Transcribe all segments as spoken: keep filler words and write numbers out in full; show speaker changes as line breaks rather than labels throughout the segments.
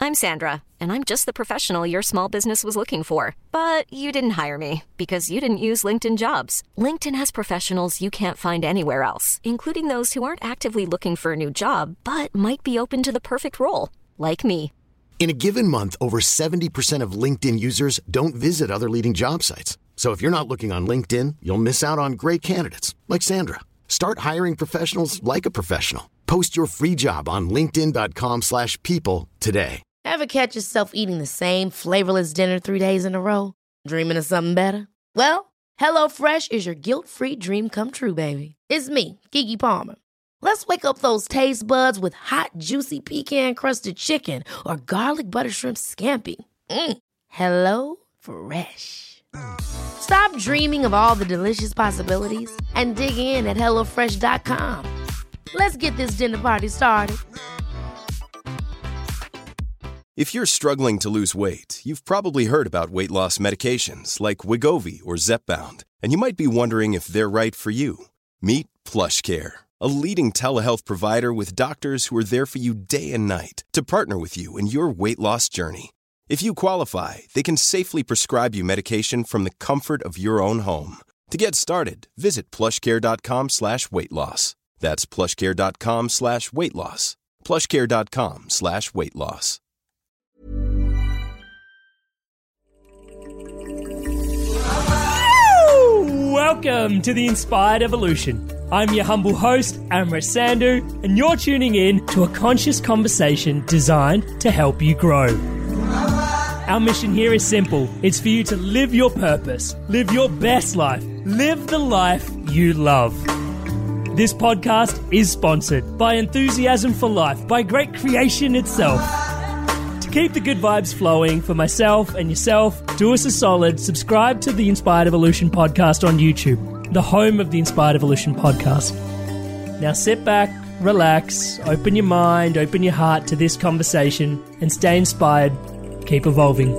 I'm Sandra, and I'm just the professional your small business was looking for. But you didn't hire me because you didn't use LinkedIn Jobs. LinkedIn has professionals you can't find anywhere else, including those who aren't actively looking for a new job, but might be open to the perfect role, like me.
In a given month, over seventy percent of LinkedIn users don't visit other leading job sites. So if you're not looking on LinkedIn, you'll miss out on great candidates like Sandra. Start hiring professionals like a professional. Post your free job on linkedin dot com slash people today.
Ever catch yourself eating the same flavorless dinner three days in a row? Dreaming of something better? Well, HelloFresh is your guilt-free dream come true, baby. It's me, Keke Palmer. Let's wake up those taste buds with hot, juicy pecan-crusted chicken or garlic butter shrimp scampi. Mm. Hello Fresh. Stop dreaming of all the delicious possibilities and dig in at hello fresh dot com. Let's get this dinner party started.
If you're struggling to lose weight, you've probably heard about weight loss medications like Wegovy or Zepbound, and you might be wondering if they're right for you. Meet PlushCare, a leading telehealth provider with doctors who are there for you day and night to partner with you in your weight loss journey. If you qualify, they can safely prescribe you medication from the comfort of your own home. To get started, visit plushcare.com slash weight loss. That's plushcare.com slash weight loss. plushcare.com slash weight loss.
Welcome to the Inspired Evolution. I'm your humble host, Amrit Sandhu, and you're tuning in to a conscious conversation designed to help you grow. Our mission here is simple. It's for you to live your purpose, live your best life, live the life you love. This podcast is sponsored by Enthusiasm for Life, by Great Creation itself. To keep the good vibes flowing for myself and yourself, do us a solid, subscribe to the Inspired Evolution podcast on YouTube, the home of the Inspired Evolution podcast. Now sit back, relax, open your mind, open your heart to this conversation, and stay inspired. Keep evolving.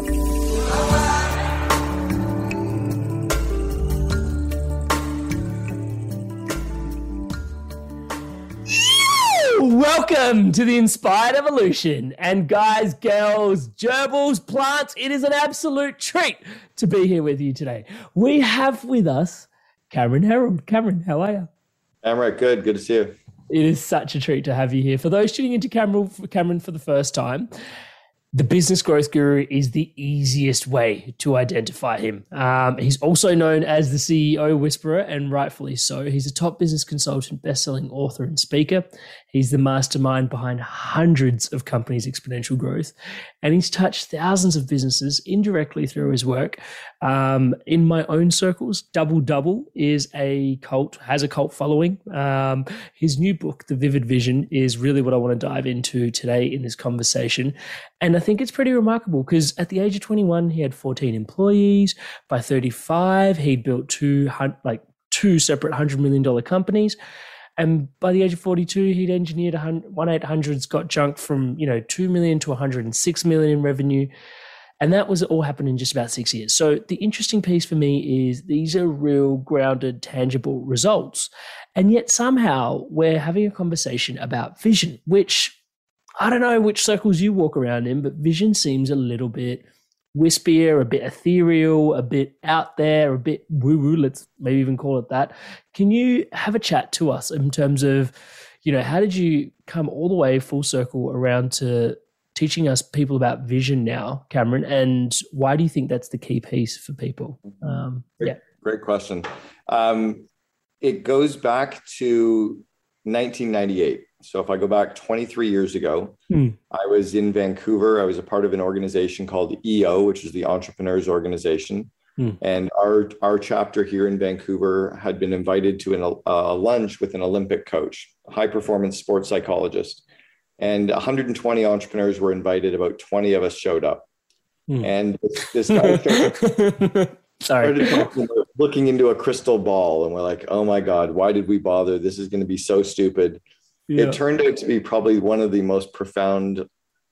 Welcome to the Inspired Evolution. And guys, girls, gerbils, plants, it is an absolute treat to be here with you today. We have with us Cameron Herold. Cameron, how are you?
I'm right. Good. Good to see you.
It is such a treat to have you here. For those tuning into Cameron, Cameron for the first time, the Business Growth Guru is the easiest way to identify him. Um, he's also known as the C E O Whisperer, and rightfully so. He's a top business consultant, best-selling author, and speaker. He's the mastermind behind hundreds of companies' exponential growth, and he's touched thousands of businesses indirectly through his work. Um, in my own circles, Double Double is a cult, has a cult following. Um, his new book, The Vivid Vision, is really what I want to dive into today in this conversation. And I think it's pretty remarkable because at the age of twenty-one, he had fourteen employees. By thirty-five, he built two, like two separate one hundred million dollars companies. And by the age of forty-two, he'd engineered one eight hundreds, got junked from, you know, two million to one hundred six million in revenue. And that was all happened in just about six years. So the interesting piece for me is these are real grounded, tangible results. And yet somehow we're having a conversation about vision, which I don't know which circles you walk around in, but vision seems a little bit wispier, a bit ethereal, a bit out there, a bit woo-woo, let's maybe even call it that. Can you have a chat to us in terms of, you know, how did you come all the way full circle around to teaching us people about vision now, Cameron, and why do you think that's the key piece for people? Um,
great,
yeah.
Great question. Um, it goes back to nineteen ninety-eight. So if I go back twenty-three years ago, hmm. I was in Vancouver. I was a part of an organization called E O, which is the Entrepreneurs Organization. Hmm. And our, our chapter here in Vancouver had been invited to an, a lunch with an Olympic coach, a high performance sports psychologist. And one hundred twenty entrepreneurs were invited. About twenty of us showed up. Hmm. And this, this guy started, started talking about looking into a crystal ball. And we're like, oh my God, why did we bother? This is going to be so stupid. Yeah. It turned out to be probably one of the most profound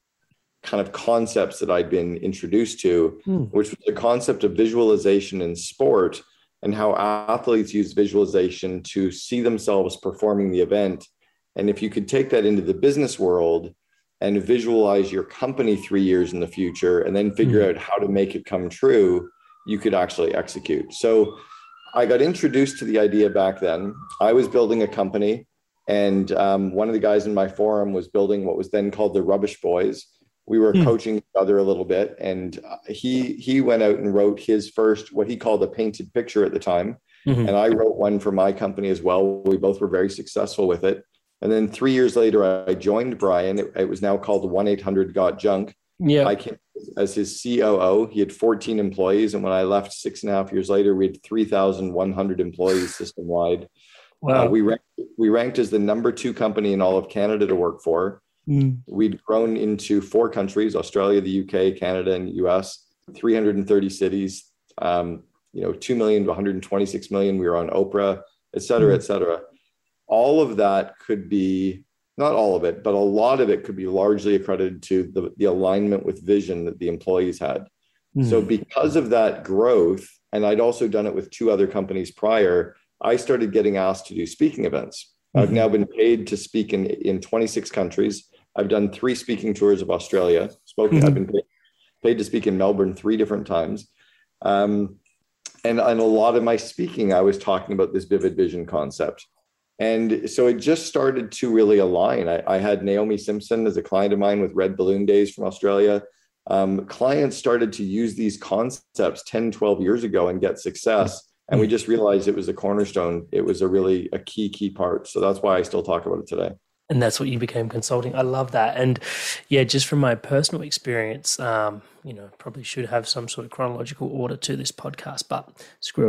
kind of concepts that I'd been introduced to, hmm. which was the concept of visualization in sport and how athletes use visualization to see themselves performing the event. And if you could take that into the business world, and visualize your company three years in the future and then figure mm-hmm. out how to make it come true, you could actually execute. So I got introduced to the idea back then. I was building a company, and um, one of the guys in my forum was building what was then called the Rubbish Boys. We were mm. coaching each other a little bit, and he he went out and wrote his first, what he called a painted picture at the time. Mm-hmm. And I wrote one for my company as well. We both were very successful with it. And then three years later, I joined Brian. It, it was now called one eight hundred got junk. Yeah. I came as his C O O. He had fourteen employees. And when I left six and a half years later, we had three thousand one hundred employees system wide. Wow. Uh, we, ranked, we ranked as the number two company in all of Canada to work for. Mm. We'd grown into four countries: Australia, the U K, Canada, and U S, three hundred thirty cities, um, you know, two million to one hundred twenty-six million. We were on Oprah, et cetera, mm. et cetera. All of that could be, not all of it, but a lot of it could be largely accredited to the, the alignment with vision that the employees had. Mm. So because of that growth, and I'd also done it with two other companies prior, I started getting asked to do speaking events. Mm-hmm. I've now been paid to speak in, in twenty-six countries. I've done three speaking tours of Australia. Spoken. Mm-hmm. I've been paid, paid to speak in Melbourne three different times. Um, and in a lot of my speaking, I was talking about this vivid vision concept. And so it just started to really align. I, I had Naomi Simpson as a client of mine with Red Balloon Days from Australia. Um, clients started to use these concepts ten, twelve years ago and get success. And we just realized it was a cornerstone. It was a really a key, key part. So that's why I still talk about it today.
And that's what you became consulting. I love that. And yeah, just from my personal experience, um, you know, probably should have some sort of chronological order to this podcast, but screw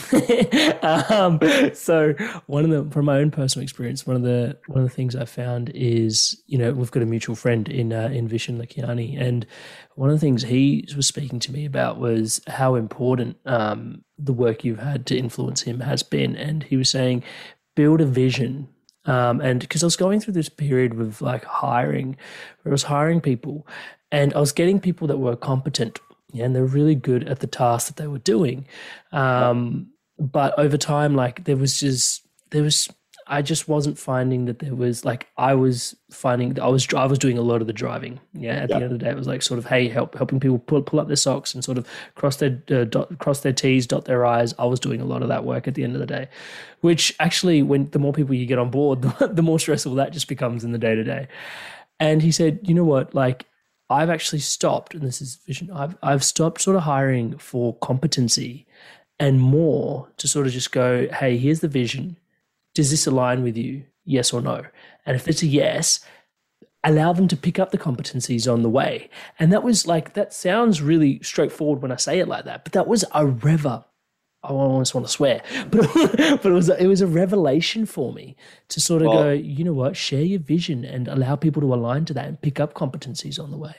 it. um, so one of the, from my own personal experience, one of the, one of the things I found is, you know, we've got a mutual friend in, uh, in Vishen Lakhiani. And one of the things he was speaking to me about was how important um, the work you've had to influence him has been. And he was saying, build a vision. Um, and because I was going through this period with like hiring, where I was hiring people and I was getting people that were competent, yeah, and they're really good at the task that they were doing. Um, but over time, like there was just, there was, I just wasn't finding that there was like, I was finding that I was, I was doing a lot of the driving. Yeah. At yeah. the end of the day, it was like sort of, hey, help, helping people pull, pull up their socks and sort of cross their, uh, dot, cross their T's, dot their I's. I was doing a lot of that work at the end of the day, which actually when the more people you get on board, the, the more stressful that just becomes in the day to day. And he said, you know what, like I've actually stopped, and this is vision. I've, I've stopped sort of hiring for competency and more to sort of just go, hey, here's the vision. Does this align with you? Yes or no? And if it's a yes, allow them to pick up the competencies on the way. And that was like, that sounds really straightforward when I say it like that, but that was a rever. I almost want to swear, but, but it was, a, it was a revelation for me to sort of well, go, you know what, share your vision and allow people to align to that and pick up competencies on the way.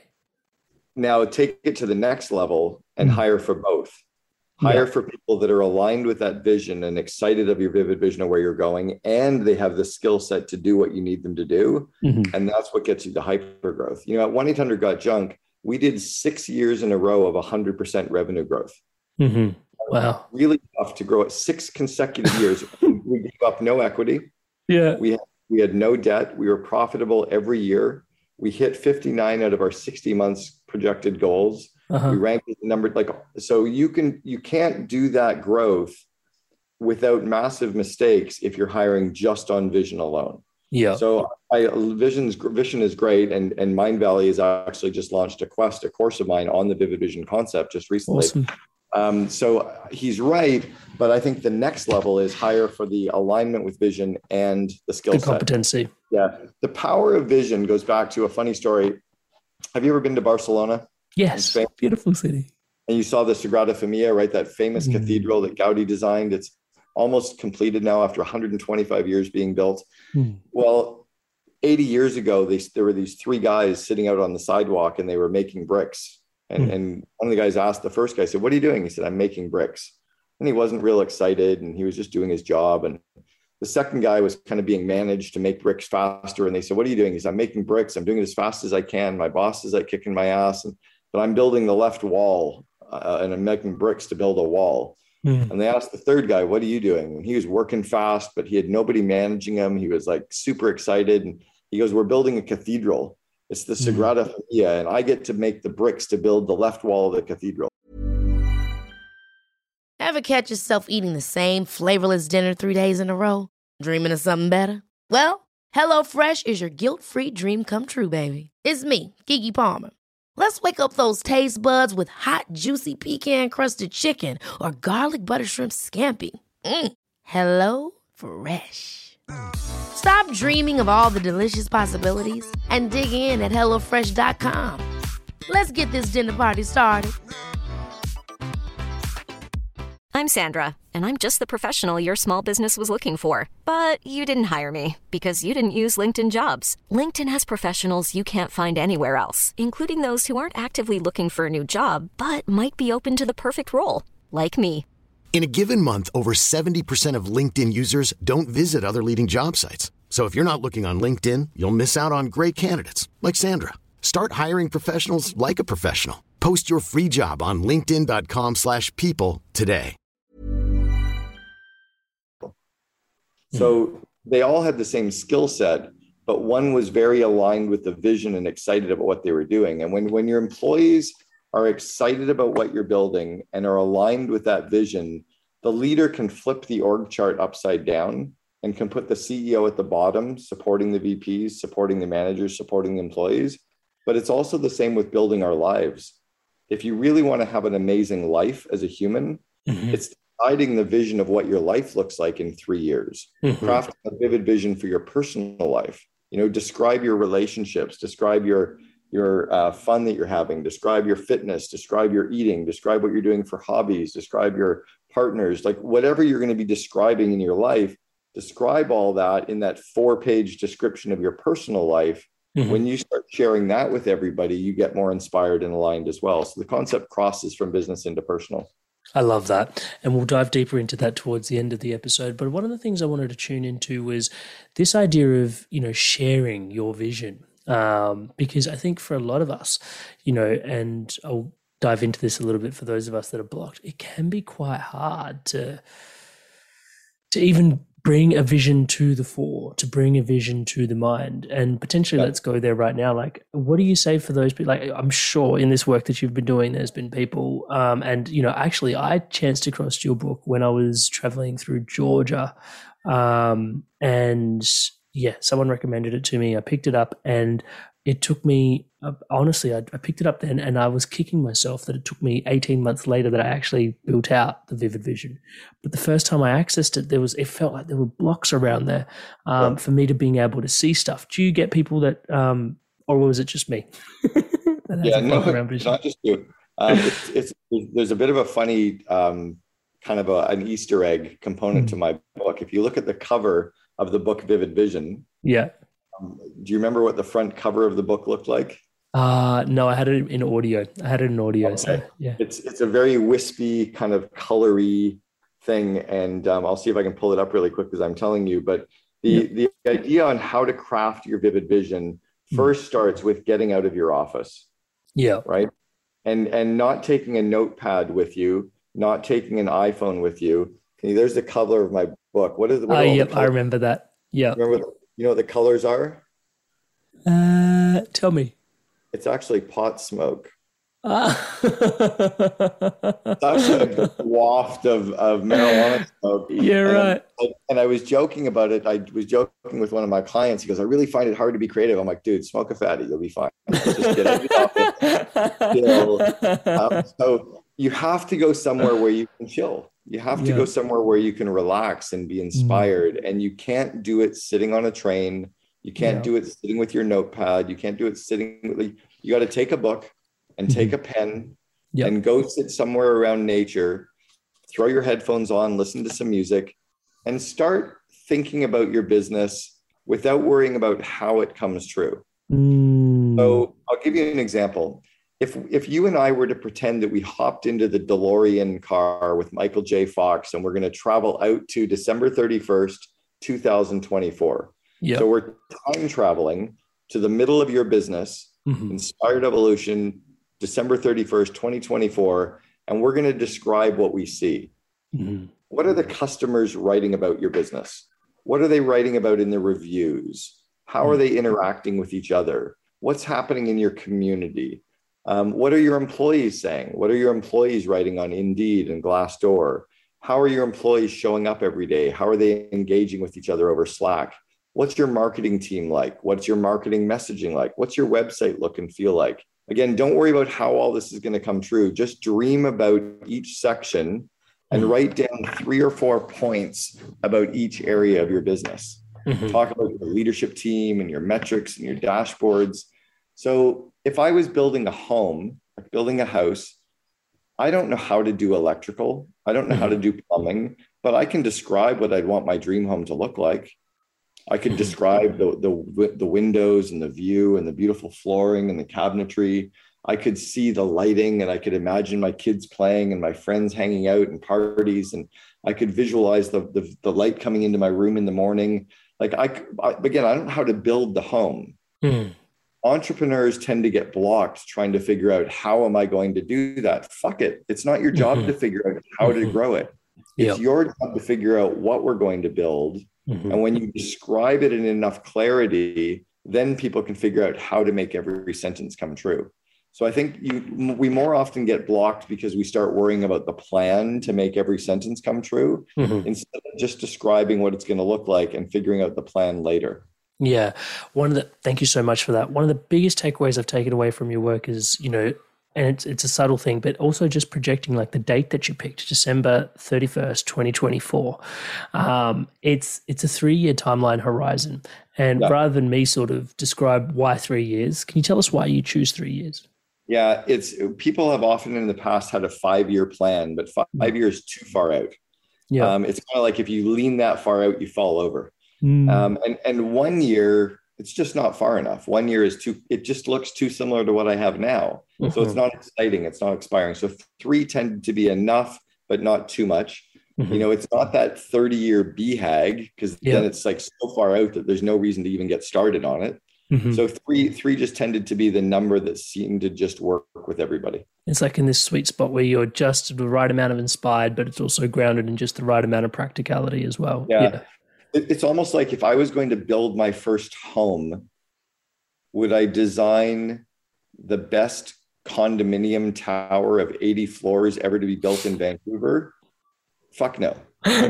Now take it to the next level and mm-hmm. hire for both. Hire yeah. for people that are aligned with that vision and excited of your vivid vision of where you're going, and they have the skill set to do what you need them to do. Mm-hmm. And that's what gets you the hyper growth. You know, at one eight hundred got junk, we did six years in a row of one hundred percent revenue growth.
Mm-hmm. Wow.
Really tough to grow at six consecutive years. We gave up no equity.
Yeah.
We had, we had no debt. We were profitable every year. We hit fifty-nine out of our sixty months projected goals. Uh-huh. We ranked as the number, like, so you can, you can't do that growth without massive mistakes if you're hiring just on vision alone.
Yeah.
So I, vision's vision is great. And, and Mindvalley has actually just launched a quest, a course of mine on the vivid vision concept just recently.
Awesome.
Um, so he's right. But I think the next level is hire for the alignment with vision and the skill
the
set.
Competency.
Yeah. The power of vision goes back to a funny story. Have you ever been to Barcelona?
Yes, beautiful city.
And you saw the Sagrada Familia, right? That famous mm. cathedral that Gaudi designed. It's almost completed now after one hundred twenty-five years being built. Mm. Well, eighty years ago, they, there were these three guys sitting out on the sidewalk and they were making bricks. And, mm. and one of the guys asked the first guy, said, "What are you doing?" He said, "I'm making bricks." And he wasn't real excited and he was just doing his job. And the second guy was kind of being managed to make bricks faster. And they said, "What are you doing?" He said, "I'm making bricks. I'm doing it as fast as I can. My boss is like kicking my ass. And but I'm building the left wall uh, and I'm making bricks to build a wall." Mm. And they asked the third guy, "What are you doing?" And he was working fast, but he had nobody managing him. He was like super excited. And he goes, "We're building a cathedral." It's the Sagrada mm. Familia, and I get to make the bricks to build the left wall of the cathedral.
Ever catch yourself eating the same flavorless dinner three days in a row? Dreaming of something better? Well, HelloFresh is your guilt-free dream come true, baby. It's me, Keke Palmer. Let's wake up those taste buds with hot, juicy pecan-crusted chicken or garlic butter shrimp scampi. Mm. Hello Fresh. Stop dreaming of all the delicious possibilities and dig in at hello fresh dot com. Let's get this dinner party started.
I'm Sandra, and I'm just the professional your small business was looking for. But you didn't hire me because you didn't use LinkedIn Jobs. LinkedIn has professionals you can't find anywhere else, including those who aren't actively looking for a new job, but might be open to the perfect role, like me.
In a given month, over seventy percent of LinkedIn users don't visit other leading job sites. So if you're not looking on LinkedIn, you'll miss out on great candidates like Sandra. Start hiring professionals like a professional. Post your free job on linkedin dot com slash people today.
So they all had the same skill set, but one was very aligned with the vision and excited about what they were doing. And when, when your employees are excited about what you're building and are aligned with that vision, the leader can flip the org chart upside down and can put the C E O at the bottom, supporting the V Ps, supporting the managers, supporting the employees. But it's also the same with building our lives. If you really want to have an amazing life as a human, mm-hmm. it's deciding the vision of what your life looks like in three years, mm-hmm. crafting a vivid vision for your personal life. You know, describe your relationships, describe your your uh, fun that you're having, describe your fitness, describe your eating, describe what you're doing for hobbies, describe your partners, like whatever you're going to be describing in your life, describe all that in that four-page description of your personal life. Mm-hmm. When you start sharing that with everybody, you get more inspired and aligned as well. So the concept crosses from business into personal.
I love that. And we'll dive deeper into that towards the end of the episode. But one of the things I wanted to tune into was this idea of, you know, sharing your vision. Um, because I think for a lot of us, you know, and I'll dive into this a little bit for those of us that are blocked, it can be quite hard to, to even bring a vision to the fore, to bring a vision to the mind. And potentially, yeah. let's go there right now. Like, what do you say for those people? Like, I'm sure in this work that you've been doing, there's been people, um, and, you know, actually I chanced across your book when I was traveling through Georgia. Um, and yeah, someone recommended it to me. I picked it up and it took me, uh, honestly, I, I picked it up then and I was kicking myself that it took me eighteen months later that I actually built out the vivid vision. But the first time I accessed it, there was, it felt like there were blocks around there um, yeah. for me to being able to see stuff. Do you get people that, um, or was it just me?
yeah, no, it's not just you. Um, it's, it's, there's a bit of a funny um, kind of a, an Easter egg component mm. to my book. If you look at the cover of the book Vivid Vision.
Yeah.
Um, do you remember what the front cover of the book looked like?
Uh, no, I had it in audio. I had it in audio. Okay. So yeah.
It's it's a very wispy kind of colory thing. And um, I'll see if I can pull it up really quick as I'm telling you. But the, yeah. the idea on how to craft your vivid vision first mm. starts with getting out of your office.
Yeah.
Right. And, and not taking a notepad with you, not taking an iPhone with you. Okay, there's the cover of my book. What is it?
Oh, yep, I remember that. Yeah.
Remember, the, you know what the colors are?
Uh, tell me.
It's actually pot smoke.
Ah.
It's actually a waft of, of marijuana smoke.
Yeah,
and
right.
I, and I was joking about it. I was joking with one of my clients. He goes, I really find it hard to be creative. I'm like, dude, smoke a fatty. You'll be fine. Just get it off it. Chill. Um, so you have to go somewhere where you can chill. You have to yeah. go somewhere where you can relax and be inspired. Mm. And you can't do it sitting on a train. You can't yeah. do it sitting with your notepad. You can't do it sitting with, you got to take a book and take a pen yep. and go sit somewhere around nature, throw your headphones on, listen to some music, and start thinking about your business without worrying about how it comes true.
Mm.
So I'll give you an example. If if you and I were to pretend that we hopped into the DeLorean car with Michael J. Fox and we're going to travel out to December thirty-first, two thousand twenty-four.
Yep.
So we're time traveling to the middle of your business, mm-hmm. Inspired Evolution, December thirty-first, twenty twenty-four, and we're going to describe what we see.
Mm-hmm.
What are the customers writing about your business? What are they writing about in the reviews? How mm-hmm. are they interacting with each other? what's happening in your community? Um, what are your employees saying? What are your employees writing on Indeed and Glassdoor? How are your employees showing up every day? How are they engaging with each other over Slack? What's your marketing team like? What's your marketing messaging like? What's your website look and feel like? Again, don't worry about how all this is going to come true. Just dream about each section and write down three or four points about each area of your business. Mm-hmm. Talk about your leadership team and your metrics and your dashboards. So if I was building a home, like building a house, I don't know how to do electrical. I don't know mm-hmm. how to do plumbing, but I can describe what I'd want my dream home to look like. I could mm-hmm. describe the, the, the windows and the view and the beautiful flooring and the cabinetry. I could see the lighting, and I could imagine my kids playing and my friends hanging out and parties. And I could visualize the, the, the light coming into my room in the morning. Like I, I again, I don't know how to build the home. Mm. Entrepreneurs tend to get blocked trying to figure out, how am I going to do that? Fuck it. It's not your job mm-hmm. to figure out how mm-hmm. to grow it. It's yep. your job to figure out what we're going to build. Mm-hmm. And when you describe it in enough clarity, then people can figure out how to make every sentence come true. So I think you, we more often get blocked because we start worrying about the plan to make every sentence come true mm-hmm. instead of just describing what it's going to look like and figuring out the plan later.
Yeah. One of the, thank you so much for that. One of the biggest takeaways I've taken away from your work is, you know, and it's, it's a subtle thing, but also just projecting like the date that you picked, December thirty-first, twenty twenty-four. Um, it's, it's a three-year timeline horizon. And yeah. rather than me sort of describe why three years, can you tell us why you choose three years?
Yeah, it's people have often in the past had a five-year plan, but five, five years is too far out. Yeah. Um, it's kind of like if you lean that far out, you fall over. Mm. Um, and, and one year, it's just not far enough. One year is too, it just looks too similar to what I have now. Mm-hmm. So it's not exciting. It's not expiring. So three tended to be enough, but not too much. Mm-hmm. You know, it's not that thirty year B HAG, because yeah. then it's like so far out that there's no reason to even get started on it. Mm-hmm. So three, three just tended to be the number that seemed to just work with everybody.
It's like in this sweet spot where you're just the right amount of inspired, but it's also grounded in just the right amount of practicality as well.
Yeah. yeah. It's almost like if I was going to build my first home, would I design the best condominium tower of eighty floors ever to be built in Vancouver? Fuck no.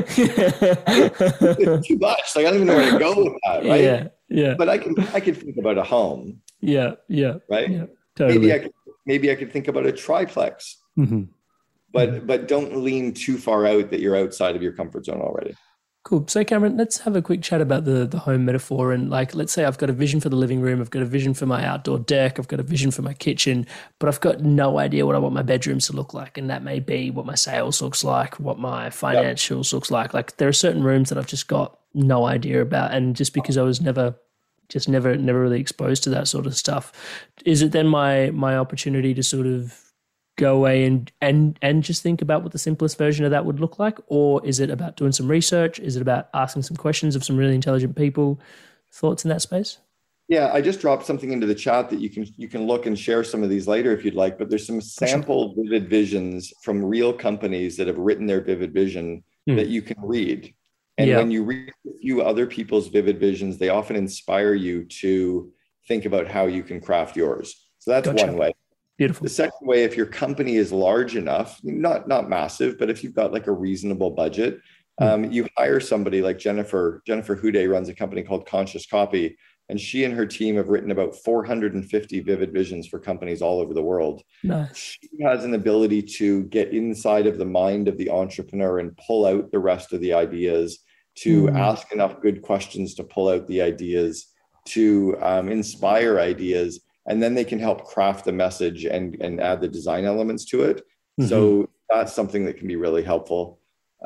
It's too much. Like I don't even know where to go with that, right?
Yeah, yeah.
But I can I could think about a home.
Yeah, yeah.
Right?
Yeah, totally.
Maybe I could maybe I could think about a triplex. Mm-hmm. But mm-hmm. but don't lean too far out that you're outside of your comfort zone already.
Cool. So Cameron, let's have a quick chat about the, the home metaphor. And like, let's say I've got a vision for the living room. I've got a vision for my outdoor deck. I've got a vision for my kitchen, but I've got no idea what I want my bedrooms to look like. And that may be what my sales looks like, what my financials yep. looks like. Like there are certain rooms that I've just got no idea about. And just because I was never, just never, never really exposed to that sort of stuff, is it then my, my opportunity to sort of go away and, and, and just think about what the simplest version of that would look like? Or is it about doing some research? Is it about asking some questions of some really intelligent people? Thoughts in that space?
Yeah, I just dropped something into the chat that you can, you can look and share some of these later if you'd like, but there's some sample sure. vivid visions from real companies that have written their vivid vision hmm. that you can read. And yeah. when you read a few other people's vivid visions, they often inspire you to think about how you can craft yours. So that's gotcha. one way.
Beautiful.
The second way, if your company is large enough, not not massive, but if you've got like a reasonable budget, mm. um, you hire somebody like Jennifer. Jennifer Houdet runs a company called Conscious Copy, and she and her team have written about four hundred fifty vivid visions for companies all over the world.
Nice.
She has an ability to get inside of the mind of the entrepreneur and pull out the rest of the ideas, to mm. ask enough good questions to pull out the ideas, to um, inspire ideas. And then they can help craft the message and, and add the design elements to it. Mm-hmm. So that's something that can be really helpful.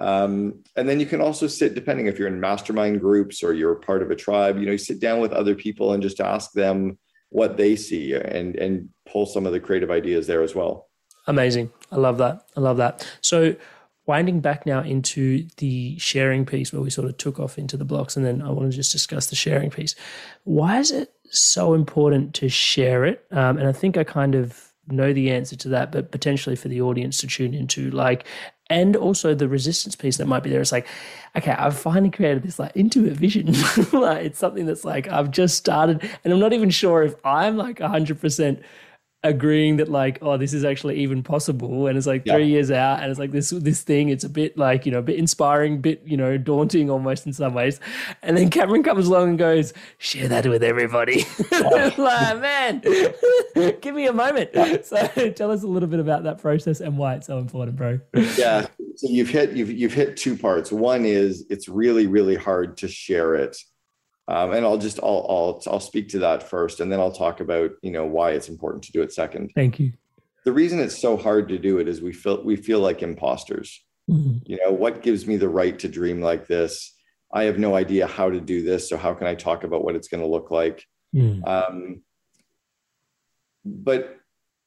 Um, and then you can also sit, depending if you're in mastermind groups or you're part of a tribe, you know, you sit down with other people and just ask them what they see and, and pull some of the creative ideas there as well.
Amazing. I love that. I love that. So winding back now into the sharing piece where we sort of took off into the blocks, and then I want to just discuss the sharing piece. Why is it so important to share it? Um, and I think I kind of know the answer to that, but potentially for the audience to tune into, like, and also the resistance piece that might be there. It's like, okay, I've finally created this like intimate vision. Like, it's something that's like, I've just started and I'm not even sure if I'm like one hundred percent agreeing that like, oh, this is actually even possible. And it's like three yeah. years out and it's like this this thing, it's a bit like, you know, a bit inspiring, bit, you know, daunting almost in some ways. And then Cameron comes along and goes, share that with everybody. Like, man, give me a moment. Yeah. So tell us a little bit about that process and why it's so important, bro.
Yeah. So you've hit, you've, you've hit two parts. One is it's really, really hard to share it. Um, and I'll just, I'll, I'll, I'll speak to that first, and then I'll talk about, you know, why it's important to do it second.
Thank you.
The reason it's so hard to do it is we feel, we feel like imposters. Mm-hmm. You know, what gives me the right to dream like this? I have no idea how to do this. So how can I talk about what it's going to look like? Mm. Um, but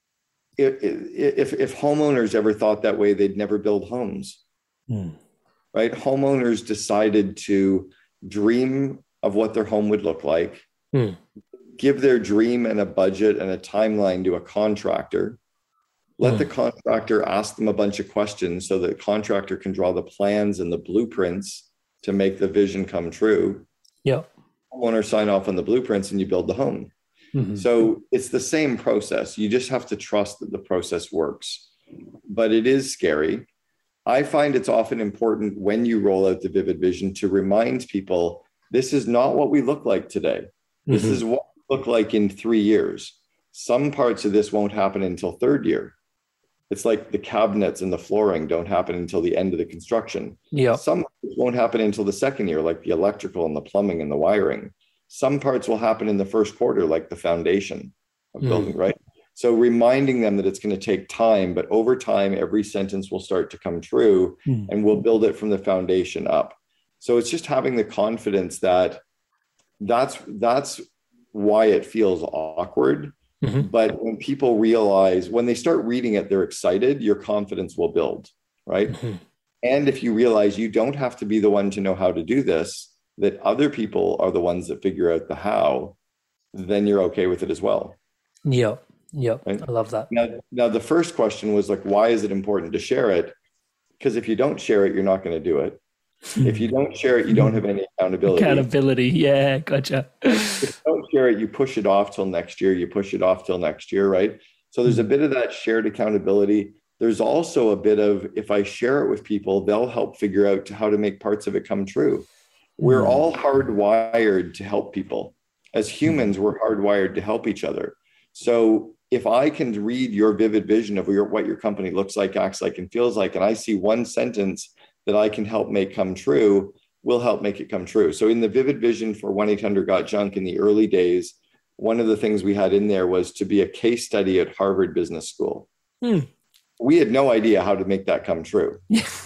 if, if, if homeowners ever thought that way, they'd never build homes, mm. right? Homeowners decided to dream of what their home would look like, hmm. give their dream and a budget and a timeline to a contractor, let hmm. the contractor ask them a bunch of questions so that the contractor can draw the plans and the blueprints to make the vision come true.
Yeah.
Homeowner sign off on the blueprints and you build the home. Mm-hmm. So it's the same process. You just have to trust that the process works, but it is scary. I find it's often important when you roll out the Vivid Vision to remind people this is not what we look like today. This mm-hmm. is what we look like in three years. Some parts of this won't happen until third year. It's like the cabinets and the flooring don't happen until the end of the construction.
Yeah.
Some won't happen until the second year, like the electrical and the plumbing and the wiring. Some parts will happen in the first quarter, like the foundation of mm. building, right? So reminding them that it's going to take time, but over time, every sentence will start to come true mm. and we'll build it from the foundation up. So it's just having the confidence that that's, that's why it feels awkward. Mm-hmm. But when people realize, when they start reading it, they're excited, your confidence will build, right? Mm-hmm. And if you realize you don't have to be the one to know how to do this, that other people are the ones that figure out the how, then you're okay with it as well.
Yeah. Yeah. Right? I love that.
Now, now, the first question was like, why is it important to share it? Because if you don't share it, you're not going to do it. If you don't share it, you don't have any accountability.
Accountability. Yeah. Gotcha.
If you don't share it, you push it off till next year. You push it off till next year. Right. So there's a bit of that shared accountability. There's also a bit of, if I share it with people, they'll help figure out how to make parts of it come true. We're mm. all hardwired to help people. As humans, we're hardwired to help each other. So if I can read your vivid vision of your, what your company looks like, acts like, and feels like, and I see one sentence that I can help make come true, will help make it come true. So in the vivid vision for one eight hundred got junk in the early days, one of the things we had in there was to be a case study at Harvard Business School. Hmm. We had no idea how to make that come true.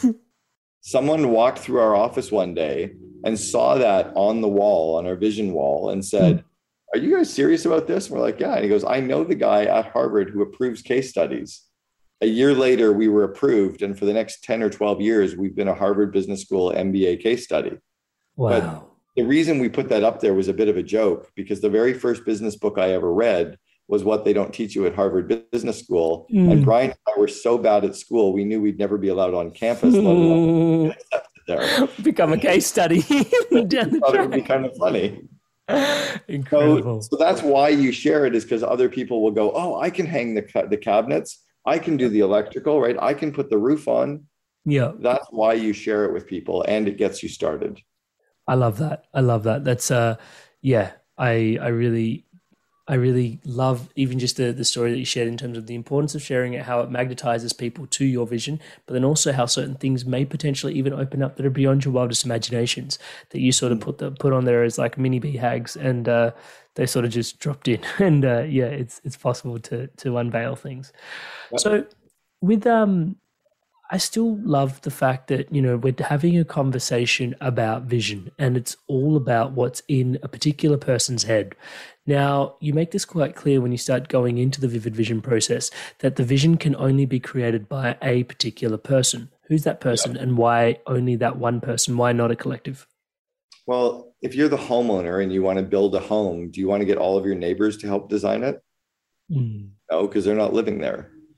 Someone walked through our office one day and saw that on the wall, on our vision wall, and said, hmm. are you guys serious about this? And we're like, yeah. And he goes, I know the guy at Harvard who approves case studies. A year later, we were approved. And for the next ten or twelve years, we've been a Harvard Business School M B A case study.
Wow.
But the reason we put that up there was a bit of a joke, because the very first business book I ever read was What They Don't Teach You at Harvard Business School. Mm. And Brian and I were so bad at school, we knew we'd never be allowed on campus, let alone get accepted there.
Become a case study. Down the
thought it would be kind of funny.
Incredible.
So, so that's why you share it, is because other people will go, oh, I can hang the, the cabinets. I can do the electrical, right? I can put the roof on.
Yeah.
That's why you share it with people, and it gets you started.
I love that. I love that. That's uh yeah, I I really I really love even just the, the story that you shared in terms of the importance of sharing it, how it magnetizes people to your vision, but then also how certain things may potentially even open up that are beyond your wildest imaginations, that you sort of put the, put on there as like mini B HAGs, and uh, they sort of just dropped in. And uh, yeah, it's it's possible to to unveil things. Yep. So with um, I still love the fact that, you know, we're having a conversation about vision, and it's all about what's in a particular person's head. Now, you make this quite clear when you start going into the vivid vision process, that the vision can only be created by a particular person. Who's that person, yeah. and why only that one person? Why not a collective?
Well, if you're the homeowner and you want to build a home, do you want to get all of your neighbors to help design it? Mm. No, because they're not living there.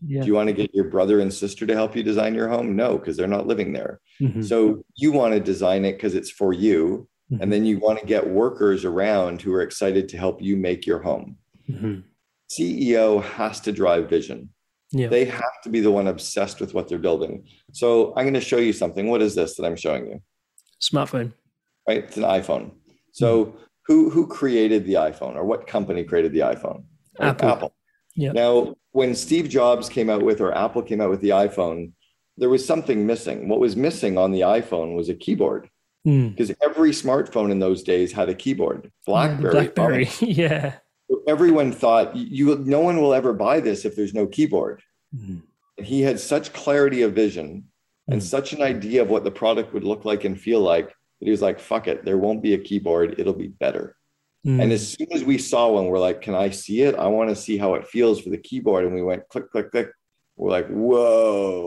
Yeah.
Do you want to get your brother and sister to help you design your home? No, because they're not living there.
Mm-hmm.
So you want to design it because it's for you.
Mm-hmm.
And then you want to get workers around who are excited to help you make your home.
Mm-hmm.
C E O has to drive vision.
Yeah.
They have to be the one obsessed with what they're building. So I'm going to show you something. What is this that I'm showing you?
Smartphone.
Right? It's an iPhone. So mm-hmm. who, who created the iPhone, or what company created the iPhone?
Apple.
Apple.
Yeah.
Now, when Steve Jobs came out with, or Apple came out with the iPhone, there was something missing. What was missing on the iPhone was a keyboard, because mm. every smartphone in those days had a keyboard. BlackBerry.
Yeah, BlackBerry. Yeah.
Everyone thought, you, no one will ever buy this if there's no keyboard.
Mm.
And he had such clarity of vision and mm. such an idea of what the product would look like and feel like, that he was like, fuck it, there won't be a keyboard. It'll be better. Mm. And as soon as we saw one, we're like, can I see it? I want to see how it feels for the keyboard. And we went click, click, click. We're like, whoa.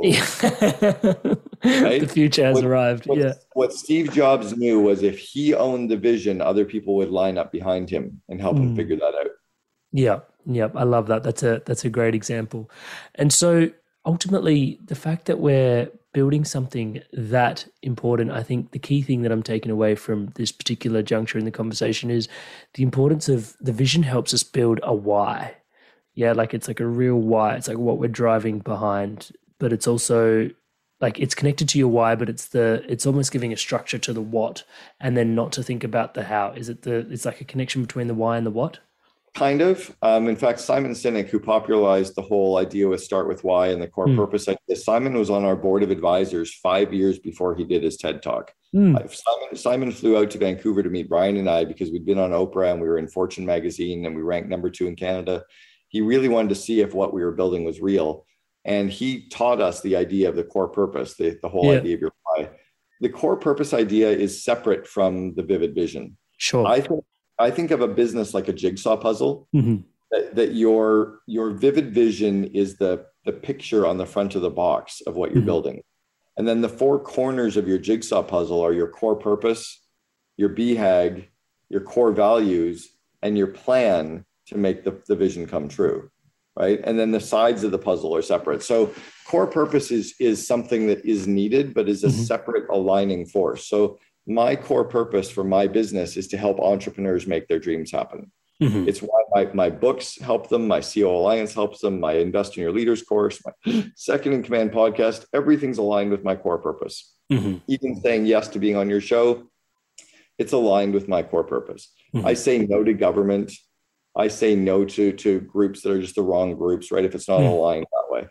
Right? The future has
what,
arrived.
What,
yeah.
What Steve Jobs knew was if he owned the vision, other people would line up behind him and help mm. him figure that out.
Yeah. Yeah. I love that. That's a, that's a great example. And so ultimately, the fact that we're building something that important, I think the key thing that I'm taking away from this particular juncture in the conversation is the importance of the vision helps us build a why. Yeah, like it's like a real why. It's like what we're driving behind, but it's also like it's connected to your why, but it's the it's almost giving a structure to the what, and then not to think about the how. Is it the it's like a connection between the why and the what? Kind
of. Um, in fact, Simon Sinek, who popularized the whole idea with Start With Why and the core mm. purpose idea, Simon was on our board of advisors five years before he did his TED Talk. Mm. Uh, Simon, Simon flew out to Vancouver to meet Brian and I because we'd been on Oprah and we were in Fortune magazine and we ranked number two in Canada. He really wanted to see if what we were building was real. And he taught us the idea of the core purpose, the, the whole yeah. idea of your why. The core purpose idea is separate from the vivid vision.
Sure.
I think I think of a business like a jigsaw puzzle, mm-hmm. that, that your, your vivid vision is the, the picture on the front of the box of what you're mm-hmm. building. And then the four corners of your jigsaw puzzle are your core purpose, your B HAG, your core values, and your plan to make the, the vision come true, right? And then the sides of the puzzle are separate. So core purpose is, is something that is needed, but is a mm-hmm. separate aligning force. So my core purpose for my business is to help entrepreneurs make their dreams happen. Mm-hmm. It's why my, my books help them. My C E O Alliance helps them. My Invest in Your Leaders course, my Second in Command podcast, everything's aligned with my core purpose. Mm-hmm. Even saying yes to being on your show, it's aligned with my core purpose. Mm-hmm. I say no to government. I say no to, to groups that are just the wrong groups, right? If it's not mm-hmm. aligned that way.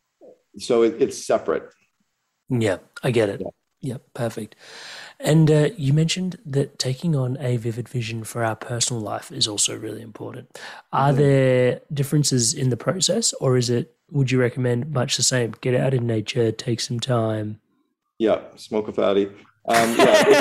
So it, it's separate.
Yeah, I get it. Yeah. Yep, perfect. And uh, you mentioned that taking on a vivid vision for our personal life is also really important. Are mm-hmm. there differences in the process, or is it, would you recommend much the same? Get out in nature, take some time.
Yeah, smoke a fatty. Um,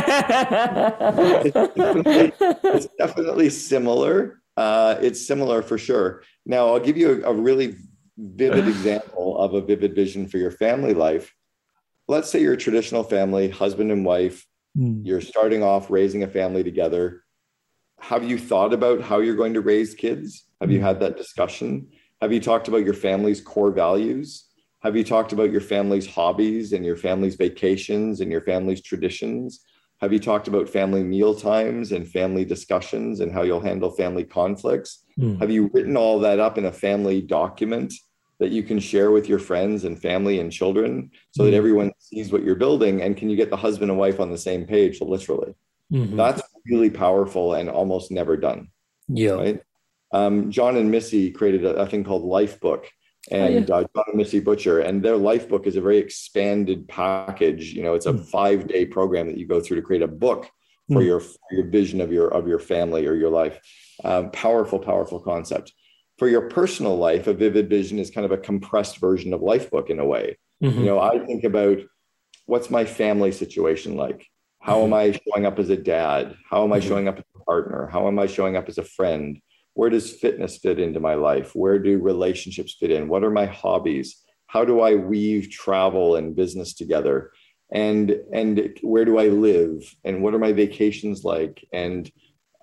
yeah, it's, it's, definitely, it's definitely similar. Uh, it's similar for sure. Now, I'll give you a, a really vivid example of a vivid vision for your family life. Let's say you're a traditional family, husband and wife, mm. you're starting off raising a family together. Have you thought about how you're going to raise kids? Have mm. you had that discussion? Have you talked about your family's core values? Have you talked about your family's hobbies and your family's vacations and your family's traditions? Have you talked about family meal times and family discussions and how you'll handle family conflicts? Mm. Have you written all that up in a family document that you can share with your friends and family and children so mm-hmm. that everyone sees what you're building? And can you get the husband and wife on the same page, literally? Mm-hmm. That's really powerful and almost never done.
Yeah.
Right. Um, John and Missy created a, a thing called Life Book, and oh, yeah. uh, John and Missy Butcher, and their Life Book is a very expanded package. You know, it's a mm-hmm. five day program that you go through to create a book for mm-hmm. your, for your vision of your, of your family or your life. Um, powerful, powerful concept. For your personal life, a vivid vision is kind of a compressed version of Life Book in a way. Mm-hmm. You know, I think about what's my family situation like? How mm-hmm. am I showing up as a dad? How am I mm-hmm. showing up as a partner? How am I showing up as a friend? Where does fitness fit into my life? Where do relationships fit in? What are my hobbies? How do I weave travel and business together? And, and where do I live? And what are my vacations like? And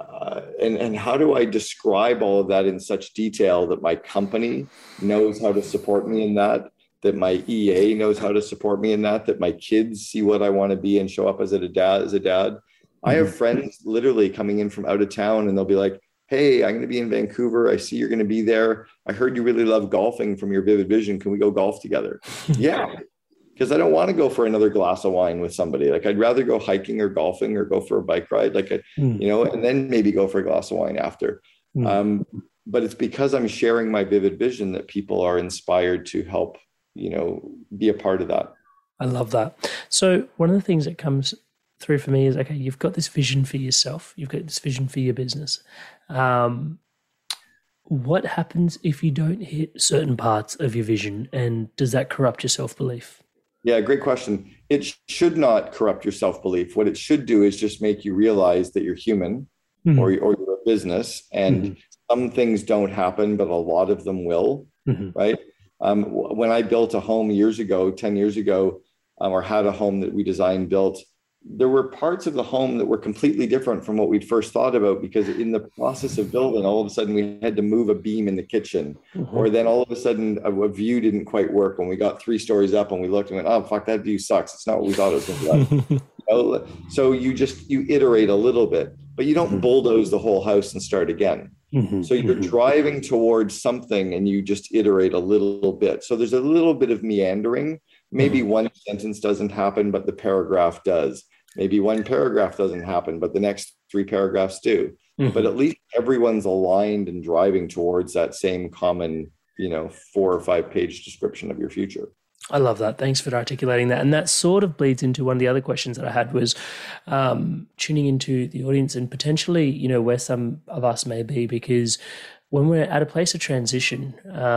uh, and, and how do I describe all of that in such detail that my company knows how to support me in that, that my E A knows how to support me in that, that my kids see what I want to be and show up as a dad, as a dad. Mm-hmm. I have friends literally coming in from out of town and they'll be like, hey, I'm going to be in Vancouver. I see you're going to be there. I heard you really love golfing from your Vivid Vision. Can we go golf together? Yeah. Because I don't want to go for another glass of wine with somebody. Like I'd rather go hiking or golfing or go for a bike ride, like, I, mm. you know, and then maybe go for a glass of wine after. Mm. Um, but it's because I'm sharing my Vivid Vision that people are inspired to help, you know, be a part of that.
I love that. So one of the things that comes through for me is, okay, you've got this vision for yourself. You've got this vision for your business. Um, what happens if you don't hit certain parts of your vision, and does that corrupt your self-belief?
Yeah, great question. It sh- should not corrupt your self-belief. What it should do is just make you realize that you're human, mm-hmm. or, or you're a business, and mm-hmm. some things don't happen, but a lot of them will, mm-hmm. right? Um, w- when I built a home years ago, ten years ago, um, or had a home that we designed, built, there were parts of the home that were completely different from what we'd first thought about, because in the process of building, all of a sudden we had to move a beam in the kitchen, mm-hmm. or then all of a sudden a, a view didn't quite work when we got three stories up and we looked and went, oh, fuck, that view sucks. It's not what we thought it was going to be like. You know? So you just, you iterate a little bit, but you don't mm-hmm. bulldoze the whole house and start again. Mm-hmm. So you're mm-hmm. driving towards something and you just iterate a little bit. So there's a little bit of meandering. Maybe mm-hmm. one sentence doesn't happen, but the paragraph does. Maybe one paragraph doesn't happen, but the next three paragraphs do. Mm-hmm. But at least everyone's aligned and driving towards that same common, you know, four or five page description of your future.
I love that. Thanks for articulating that. And that sort of bleeds into one of the other questions that I had was um, tuning into the audience and potentially, you know, where some of us may be, because when we're at a place of transition,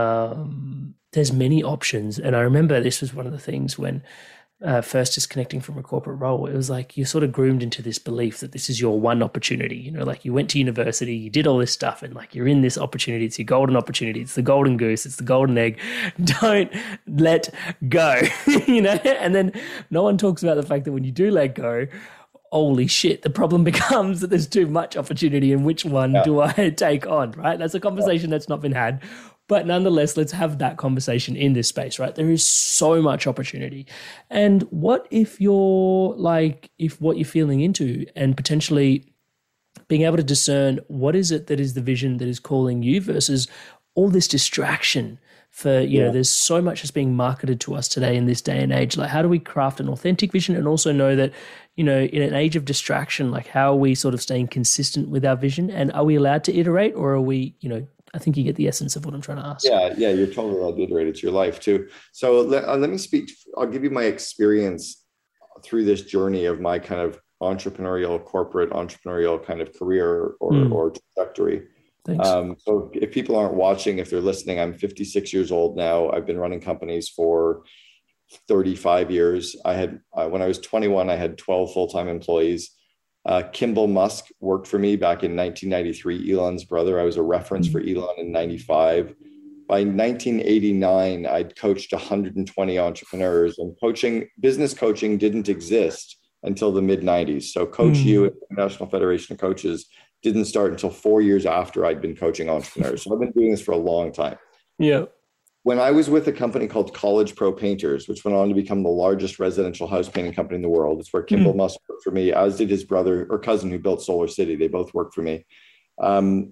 um, there's many options. And I remember this was one of the things when Uh, first disconnecting from a corporate role, it was like you're sort of groomed into this belief that this is your one opportunity. You know, like you went to university, you did all this stuff, and like you're in this opportunity. It's your golden opportunity. It's the golden goose. It's the golden egg. Don't let go, you know? And then no one talks about the fact that when you do let go, holy shit, the problem becomes that there's too much opportunity, and which one yeah. do I take on, right? That's a conversation that's not been had. But nonetheless, let's have that conversation in this space, right? There is so much opportunity. And what if you're like, if what you're feeling into and potentially being able to discern what is it that is the vision that is calling you versus all this distraction for, you yeah. know, there's so much that's being marketed to us today in this day and age. Like, how do we craft an authentic vision and also know that, you know, in an age of distraction, like how are we sort of staying consistent with our vision, and are we allowed to iterate, or are we, you know, I think you get the essence of what I'm trying to ask.
Yeah, yeah, you're totally allowed to iterate. It's your life too. So let, uh, let me speak. I'll give you my experience through this journey of my kind of entrepreneurial, corporate entrepreneurial kind of career or, mm. or trajectory.
Thanks.
Um, so if people aren't watching, if they're listening, I'm fifty-six years old now. I've been running companies for thirty-five years. I had, uh, when I was twenty-one, I had twelve full-time employees. Uh, Kimball Musk worked for me back in nineteen ninety-three, Elon's brother. I was a reference for Elon in ninety-five. By nineteen eighty-nine, I'd coached one hundred twenty entrepreneurs, and coaching, business coaching didn't exist until the mid nineties. So Coach mm. U, International Federation of Coaches, didn't start until four years after I'd been coaching entrepreneurs. So I've been doing this for a long time.
Yeah.
When I was with a company called College Pro Painters, which went on to become the largest residential house painting company in the world, it's where Kimball mm. Musk worked for me, as did his brother or cousin who built Solar City. They both worked for me. Um,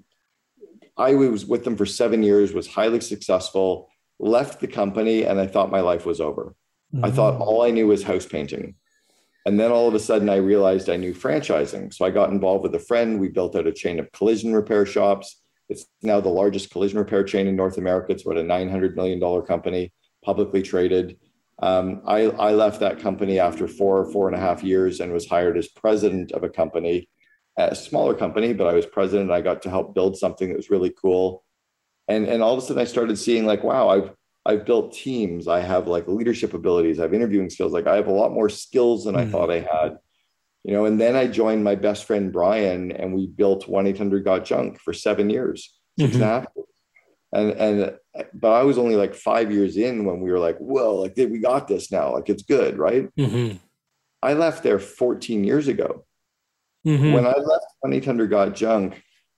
I was with them for seven years, was highly successful, left the company, and I thought my life was over. Mm. I thought all I knew was house painting. And then all of a sudden I realized I knew franchising. So I got involved with a friend. We built out a chain of collision repair shops. It's now the largest collision repair chain in North America. It's about a nine hundred million dollars company, publicly traded. Um, I, I left that company after four, four and a half years and was hired as president of a company, a smaller company, but I was president. I got to help build something that was really cool. And, and all of a sudden I started seeing like, wow, I've, I've built teams. I have like leadership abilities. I have interviewing skills. Like I have a lot more skills than mm. I thought I had. You know, and then I joined my best friend, Brian, and we built one eight hundred got junk for seven years, six mm-hmm. and a half years. And, and, but I was only like five years in when we were like, well, like we got this now, like it's good. Right.
Mm-hmm.
I left there fourteen years ago.
Mm-hmm.
When I left twenty-eight hundred Got Junk,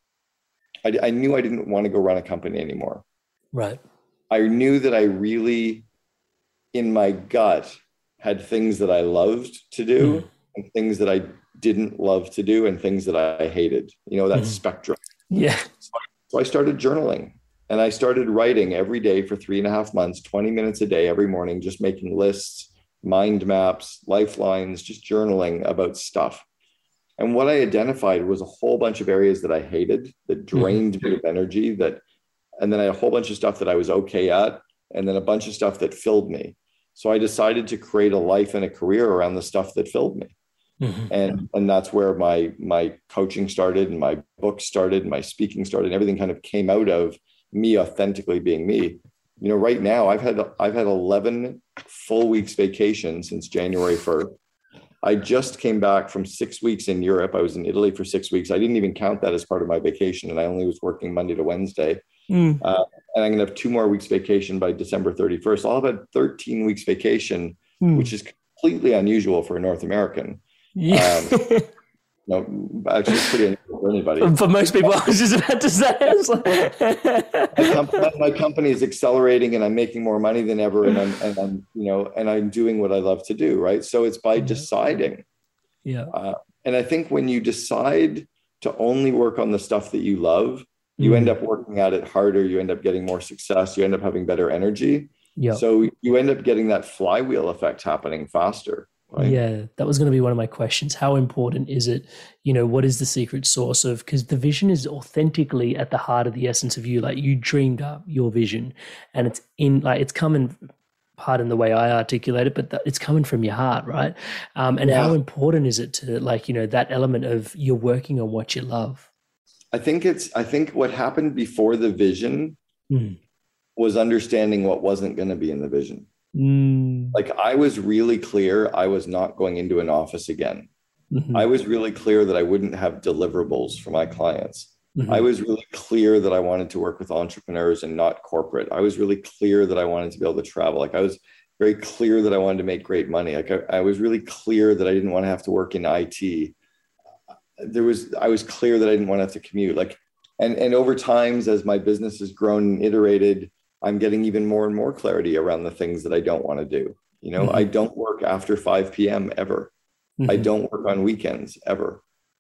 I, I knew I didn't want to go run a company anymore.
Right.
I knew that I really, in my gut, had things that I loved to do mm. and things that I didn't love to do and things that I hated, you know, that mm. spectrum.
Yeah.
So, so I started journaling and I started writing every day for three and a half months, twenty minutes a day, every morning, just making lists, mind maps, lifelines, just journaling about stuff. And what I identified was a whole bunch of areas that I hated, that drained mm-hmm. me of energy, that, and then I had a whole bunch of stuff that I was okay at, and then a bunch of stuff that filled me. So I decided to create a life and a career around the stuff that filled me. Mm-hmm. And, and that's where my, my coaching started and my book started and my speaking started, and everything kind of came out of me authentically being me. You know, right now I've had, I've had eleven full weeks vacation since January first. I just came back from six weeks in Europe. I was in Italy for six weeks. I didn't even count that as part of my vacation. And I only was working Monday to Wednesday. Mm. Uh, and I'm going to have two more weeks vacation by December thirty-first. I'll have a thirteen weeks vacation, mm. which is completely unusual for a North American.
Yeah.
Um, no, actually it's pretty unusual for anybody.
For most people, I was just about to say. I was like...
my, company, my company is accelerating and I'm making more money than ever. And I'm, and I'm, you know, and I'm doing what I love to do. Right. So it's by deciding.
Yeah.
Uh, and I think when you decide to only work on the stuff that you love, you mm. end up working at it harder. You end up getting more success. You end up having better energy.
Yeah.
So you end up getting that flywheel effect happening faster. Right?
Yeah, that was going to be one of my questions. How important is it? You know, what is the secret source of, because the vision is authentically at the heart of the essence of you. Like you dreamed up your vision and it's in, like it's coming, pardon the way I articulate it, but th- it's coming from your heart, right? Um, and yeah. how important is it to, like, you know, that element of you're working on what you love?
I think it's, I think what happened before the vision
mm.
was understanding what wasn't going to be in the vision.
Mm.
Like I was really clear I was not going into an office again.
Mm-hmm.
I was really clear that I wouldn't have deliverables for my clients.
Mm-hmm.
I was really clear that I wanted to work with entrepreneurs and not corporate. I was really clear that I wanted to be able to travel. Like I was very clear that I wanted to make great money. Like I, I was really clear that I didn't want to have to work in I T. There was, I was clear that I didn't want to have to commute. Like, and, and over times, as my business has grown and iterated, I'm getting even more and more clarity around the things that I don't want to do. You know, mm-hmm. I don't work after five p.m. ever. Mm-hmm. I don't work on weekends ever.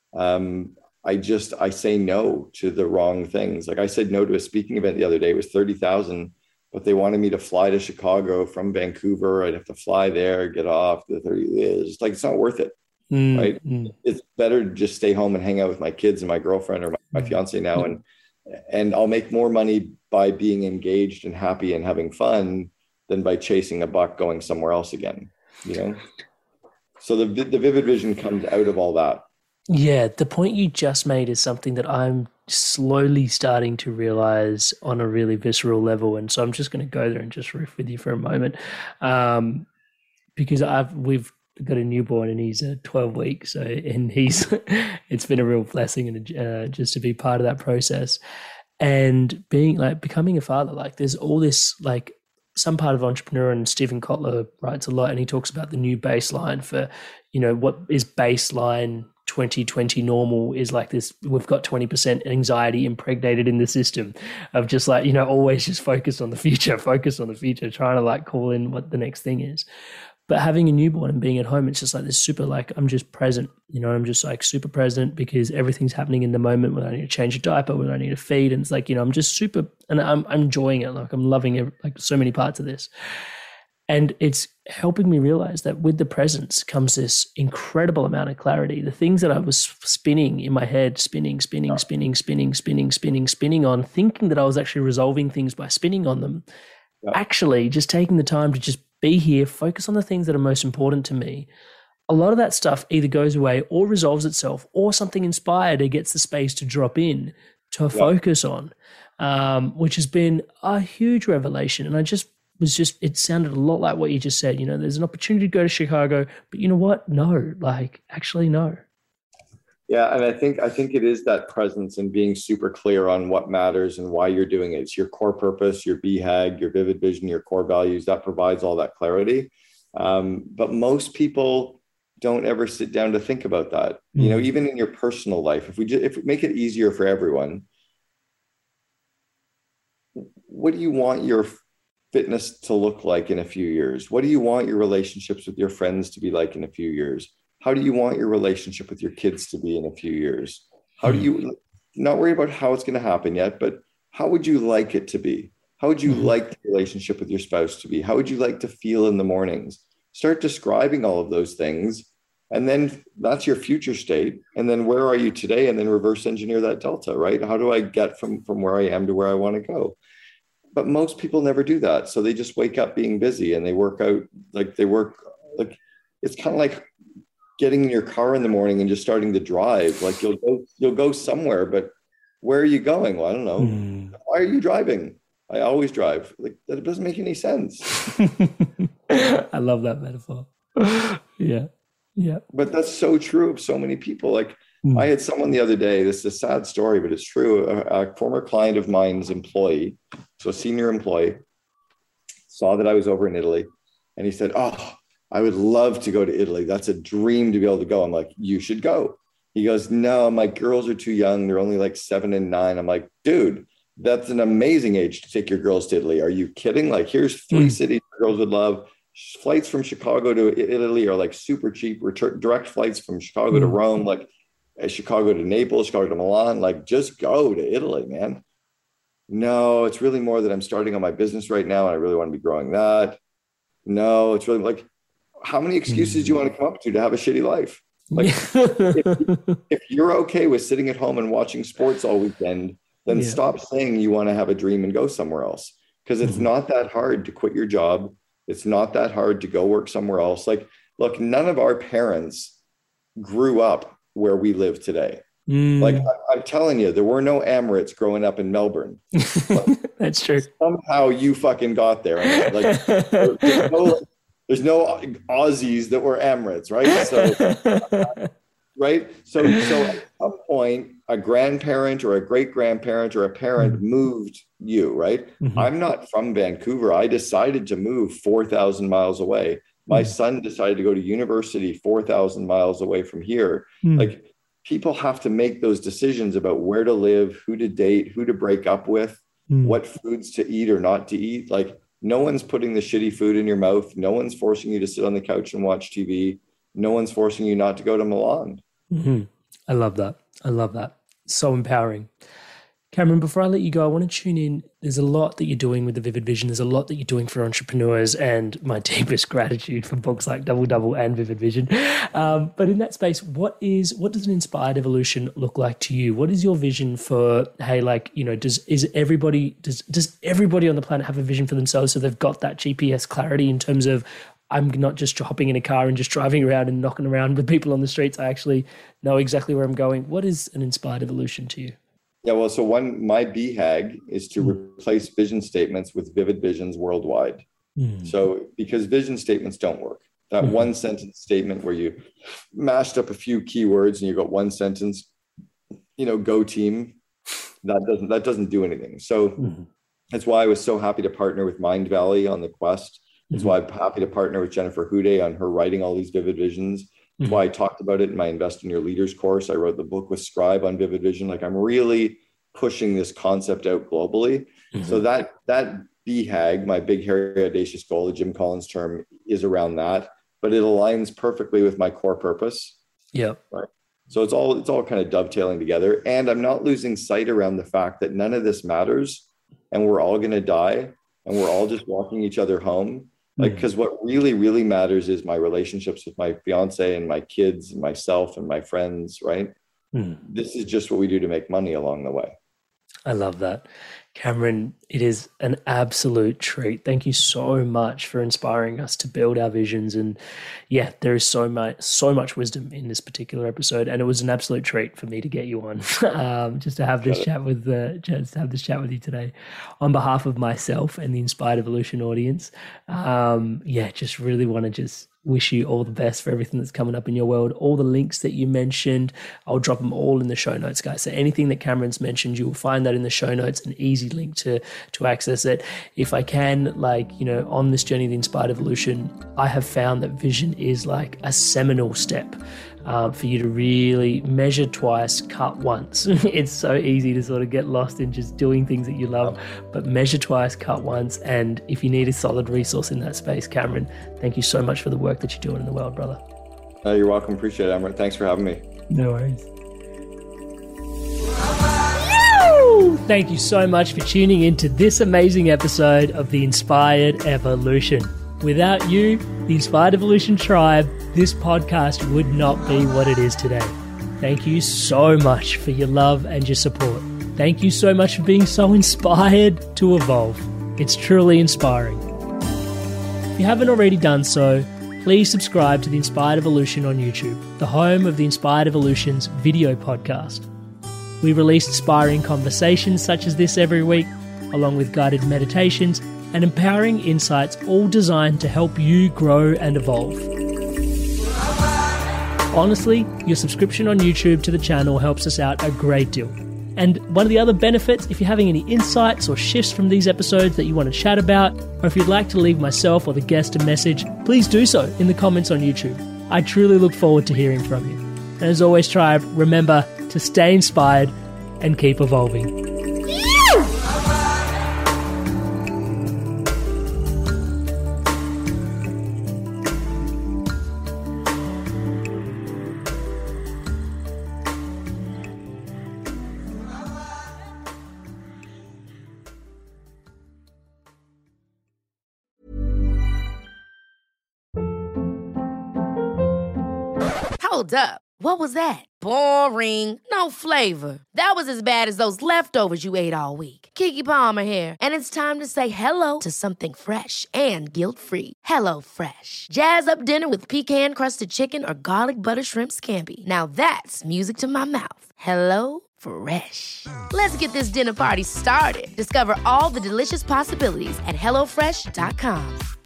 Um, I just, I say no to the wrong things. Like I said no to a speaking event the other day. It was thirty thousand, but they wanted me to fly to Chicago from Vancouver. I'd have to fly there, get off the thirty. It's like, it's not worth it.
Mm-hmm.
Right. It's better to just stay home and hang out with my kids and my girlfriend or my, my fiance now. And, and I'll make more money by being engaged and happy and having fun than by chasing a buck going somewhere else again, you know? So the, the vivid vision comes out of all that.
Yeah. The point you just made is something that I'm slowly starting to realize on a really visceral level. And so I'm just going to go there and just riff with you for a moment. Um, because I've, we've got a newborn and he's uh, twelve weeks. So, and he's, it's been a real blessing and uh, just to be part of that process. And being like becoming a father, like there's all this, like some part of entrepreneur, and Stephen Kotler writes a lot and he talks about the new baseline for, you know, what is baseline twenty twenty normal is like this. We've got twenty percent anxiety impregnated in the system of just like, you know, always just focus on the future, focus on the future, trying to like call in what the next thing is. But having a newborn and being at home, it's just like this super, like, I'm just present, you know, I'm just like super present because everything's happening in the moment when I need to change a diaper, when I need to feed. And it's like, you know, I'm just super, and I'm, I'm enjoying it. Like I'm loving it, like so many parts of this. And it's helping me realize that with the presence comes this incredible amount of clarity. The things that I was spinning in my head, spinning, spinning, spinning, spinning, spinning, spinning, spinning on, thinking that I was actually resolving things by spinning on them, yeah. Actually just taking the time to just be here, focus on the things that are most important to me. A lot of that stuff either goes away or resolves itself, or something inspired or gets the space to drop in to yeah. focus on, um, which has been a huge revelation. And I just was just, it sounded a lot like what you just said, you know, there's an opportunity to go to Chicago, but you know what? No, like actually no.
Yeah. And I think, I think it is that presence and being super clear on what matters and why you're doing it. It's your core purpose, your B HAG, your vivid vision, your core values that provides all that clarity. Um, but most people don't ever sit down to think about that.
Mm-hmm.
You know, even in your personal life, if we just, if we make it easier for everyone, what do you want your fitness to look like in a few years? What do you want your relationships with your friends to be like in a few years? How do you want your relationship with your kids to be in a few years? How do you, not worry about how it's going to happen yet, but how would you like it to be? How would you mm-hmm. like the relationship with your spouse to be? How would you like to feel in the mornings? Start describing all of those things. And then that's your future state. And then where are you today? And then reverse engineer that delta, right? How do I get from, from where I am to where I want to go? But most people never do that. So they just wake up being busy and they work out, like they work, like it's kind of like getting in your car in the morning and just starting to drive. Like you'll go, you'll go somewhere, but where are you going? Well, I don't know. Mm. Why are you driving? I always drive. Like that doesn't make any sense.
I love that metaphor. Yeah. Yeah.
But that's so true of so many people. Like mm. I had someone the other day, this is a sad story, but it's true. A, a former client of mine's employee, so a senior employee, saw that I was over in Italy and he said, oh, I would love to go to Italy. That's a dream to be able to go. I'm like, you should go. He goes, no, my girls are too young. They're only like seven and nine. I'm like, dude, that's an amazing age to take your girls to Italy. Are you kidding? Like, here's three mm. cities girls would love. Flights from Chicago to Italy are like super cheap. Return, direct flights from Chicago mm. to Rome, like uh, Chicago to Naples, Chicago to Milan. Like, just go to Italy, man. No, it's really more that I'm starting on my business right now and I really want to be growing that. No, it's really like, how many excuses mm. do you want to come up to to have a shitty life? Like, if, if you're okay with sitting at home and watching sports all weekend, then yeah. stop saying you want to have a dream and go somewhere else. Because it's mm-hmm. not that hard to quit your job. It's not that hard to go work somewhere else. Like, look, none of our parents grew up where we live today. Mm. Like, I, I'm telling you, there were no Emirates growing up in Melbourne.
That's true.
Somehow you fucking got there. Like, there, there's, no, there's no Aussies that were Emirates, right? So, right? So, so at some point, a grandparent or a great grandparent or a parent mm-hmm. moved you, right? Mm-hmm. I'm not from Vancouver. I decided to move four thousand miles away. My mm-hmm. son decided to go to university four thousand miles away from here. Mm-hmm. Like, people have to make those decisions about where to live, who to date, who to break up with, mm-hmm. what foods to eat or not to eat. Like, no one's putting the shitty food in your mouth. No one's forcing you to sit on the couch and watch T V. No one's forcing you not to go to Milan.
Mm-hmm. I love that. I love that. So empowering. Cameron, before I let you go, I want to tune in. There's a lot that you're doing with the Vivid Vision. There's a lot that you're doing for entrepreneurs, and my deepest gratitude for books like Double Double and Vivid Vision. Um, but in that space, what is what does an inspired evolution look like to you? What is your vision for, hey, like, you know, does is everybody does does everybody on the planet have a vision for themselves so they've got that G P S clarity in terms of, I'm not just hopping in a car and just driving around and knocking around with people on the streets. I actually know exactly where I'm going. What is an inspired evolution to you?
Yeah, well, so one, my B HAG is to mm. replace vision statements with vivid visions worldwide. Mm. So because vision statements don't work. That mm. one sentence statement where you mashed up a few keywords and you got one sentence, you know, go team, that doesn't, that doesn't do anything. So mm. that's why I was so happy to partner with Mindvalley on the quest. That's mm-hmm. why I'm happy to partner with Jennifer Houdet on her writing all these vivid visions. That's mm-hmm. why I talked about it in my Invest in Your Leaders course. I wrote the book with Scribe on vivid vision. Like, I'm really pushing this concept out globally. Mm-hmm. So that that B HAG, my big, hairy, audacious goal, the Jim Collins term, is around that. But it aligns perfectly with my core purpose.
Yeah.
Right. So it's all it's all kind of dovetailing together. And I'm not losing sight around the fact that none of this matters, and we're all going to die, and we're all just walking each other home. Like, because what really, really matters is my relationships with my fiance and my kids and myself and my friends, right? Mm. This is just what we do to make money along the way.
I love that. Cameron, it is an absolute treat. Thank you so much for inspiring us to build our visions. And yeah, there is so much, so much wisdom in this particular episode. And it was an absolute treat for me to get you on, um, just to have this chat with uh, just to have this chat with you today. On behalf of myself and the Inspired Evolution audience, um, yeah, just really want to just wish you all the best for everything that's coming up in your world. All the links that you mentioned, I'll drop them all in the show notes, guys. So anything that Cameron's mentioned, you will find that in the show notes, an easy link to, to access it. If I can, like, you know, on this journey of the Inspired Evolution, I have found that vision is like a seminal step um, for you to really measure twice, cut once. It's so easy to sort of get lost in just doing things that you love, but measure twice, cut once. And if you need a solid resource in that space, Cameron, thank you so much for the work that you're doing in the world, brother.
Uh, you're welcome. Appreciate it, Amrit. Thanks for having me.
No worries. Thank you so much for tuning into this amazing episode of The Inspired Evolution. Without you, the Inspired Evolution Tribe, this podcast would not be what it is today. Thank you so much for your love and your support. Thank you so much for being so inspired to evolve. It's truly inspiring. If you haven't already done so, please subscribe to The Inspired Evolution on YouTube, the home of The Inspired Evolution's video podcast. We release inspiring conversations such as this every week, along with guided meditations and empowering insights, all designed to help you grow and evolve. Honestly, your subscription on YouTube to the channel helps us out a great deal. And one of the other benefits, if you're having any insights or shifts from these episodes that you want to chat about, or if you'd like to leave myself or the guest a message, please do so in the comments on YouTube. I truly look forward to hearing from you. And as always, Tribe, remember to stay inspired and keep evolving.
Hold up. What was that? Boring. No flavor. That was as bad as those leftovers you ate all week. Keke Palmer here. And it's time to say hello to something fresh and guilt-free. Hello Fresh. Jazz up dinner with pecan-crusted chicken or garlic butter shrimp scampi. Now that's music to my mouth. Hello Fresh. Let's get this dinner party started. Discover all the delicious possibilities at hello fresh dot com.